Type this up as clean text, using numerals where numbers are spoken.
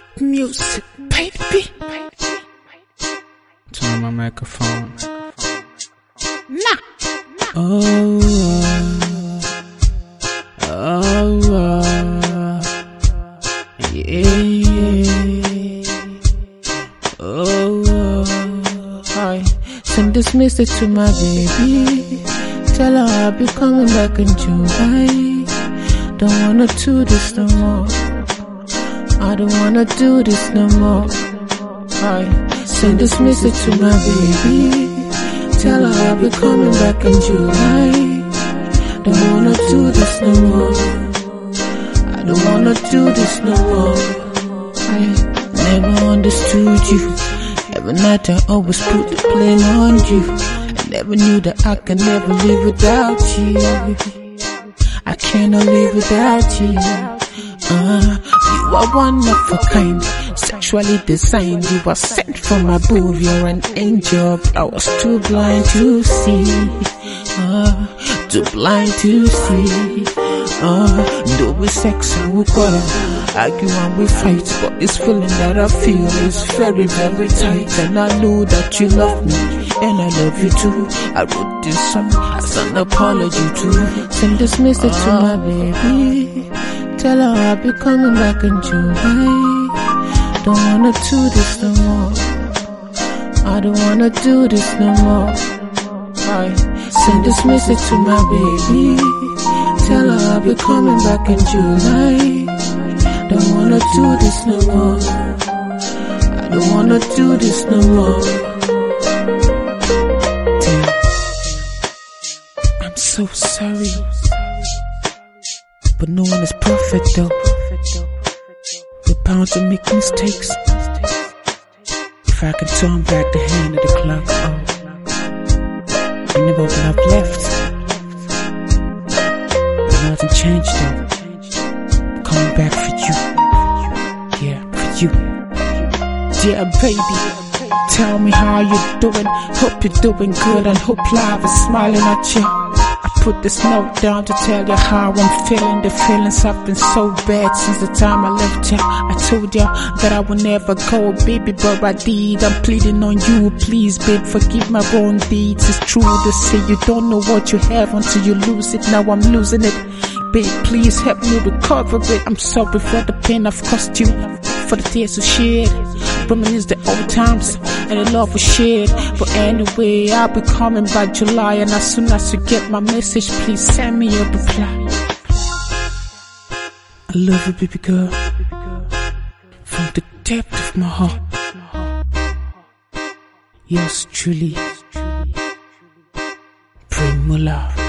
Music, baby. Turn on my microphone. Nah. Oh, yeah. Oh, I send this message to my baby. Tell her I'll be coming back in July. Don't wanna do this no more. I don't wanna do this no more. I send this message to my baby. Tell her I'll be coming back in July. Don't wanna do this no more. I don't wanna do this no more. I never understood you. Every night I always put the blame on you. I never knew that I could never live without you. I cannot live without you. You are one of a kind, sexually designed. You are sent from above, you're an angel. I was too blind to see, too blind to see. Though we sex and we quarrel, argue and we fight, but this feeling that I feel is very, very tight. And I know that you love me, and I love you too. I wrote this song as an apology to send this message to my baby. Tell her I'll be coming back in July. Don't wanna do this no more. I don't wanna do this no more. I send this message to my baby. Tell her I'll be coming back in July. Don't wanna do this no more. I don't wanna do this no more. Damn. I'm so sorry, but no one is perfect though. We're bound to make mistakes. If I can turn back the hand of the clock, I never would have left. Nothing changed though. Coming back for you. Yeah, for you. Yeah, baby. Tell me how you doing. Hope you're doing good and hope life is smiling at you. I put this note down to tell you how I'm feeling. The feelings have been so bad since the time I left you. I told you that I would never go, baby, but I did. I'm pleading on you, please, babe, forgive my wrong deeds. It's true to say you don't know what you have until you lose it. Now I'm losing it. Babe, please help me recover it. I'm sorry for the pain I've caused you, for the tears you shed. Reminisce the old times and the love we shared. But anyway, I'll be coming by July, and as soon as you get my message, please send me a reply. I love you, baby girl, from the depth of my heart. Yours truly, Primo Love.